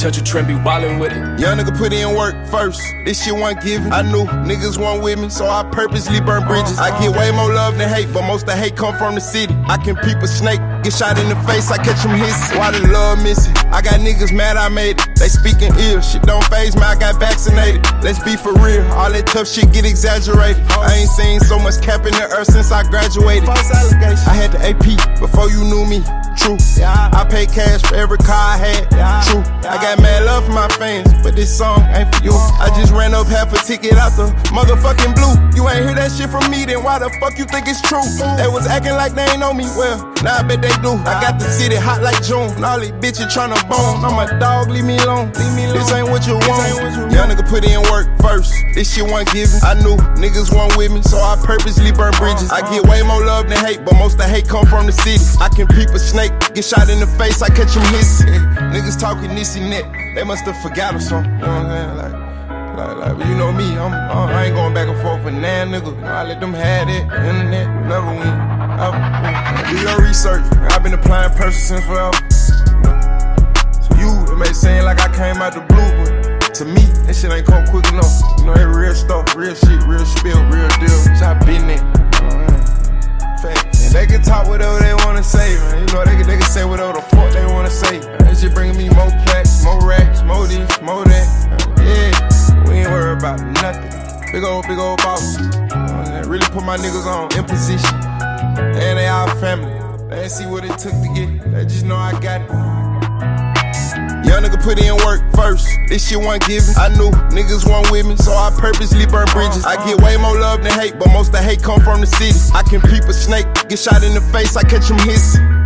touch a trend, be wildin' with it. Young nigga put in work first, this shit wasn't given. I knew niggas weren't with me, so I purposely burn bridges. I get way more love than hate, but most of hate come from the city. I can peep a snake, get shot in the face, I catch him hissing. Why the love missing? I got niggas mad I made it. They speaking ill, shit don't faze me, I got vaccinated. Let's be for real, all that tough shit get exaggerated. I ain't seen so much cap in the earth since I graduated. False allegations. I had the AP before you knew me. True. I paid cash for every car I had. True. I got mad love for my fans, but this song ain't for you. I just ran up half a ticket out the motherfucking blue. You ain't hear that shit from me, then why the fuck you think it's true? They was acting like they ain't know me well. Now I bet they do. I got the city hot like June. All these bitches tryna bone. I'm a dog, leave me alone. This ain't what you want. Young nigga put in work first. This shit wasn't given. I knew niggas weren't with me, so I purposely burn bridges. I get way more love than hate, but most of hate come from the city. I can peep a snake, get shot in the face, I catch him hissing. Niggas talking this and that, they must have forgot or something. You know what I'm saying? But you know me, I ain't going back and forth with nan nigga. I let them have it, internet, never win. Do your research, I've been applying pressure since forever. To you, it may seem like I came out the blue, but to me, that shit ain't come quick enough. You know, that real stuff, real shit, real spill, real deal. I been there. They can talk whatever they wanna say, man. You know, they can say whatever the fuck they wanna say. That shit bringing me more plaques, more racks, more this, more that. Yeah, we ain't worried about nothing. Big old boss. Really put my niggas on in position. And they our family. They ain't see what it took to get it. They just know I got it. Young nigga put in work first, this shit wasn't given. I knew niggas weren't with me, so I purposely burn bridges. I get way more love than hate, but most of hate come from the city. I can peep a snake, get shot in the face, I catch him hissing.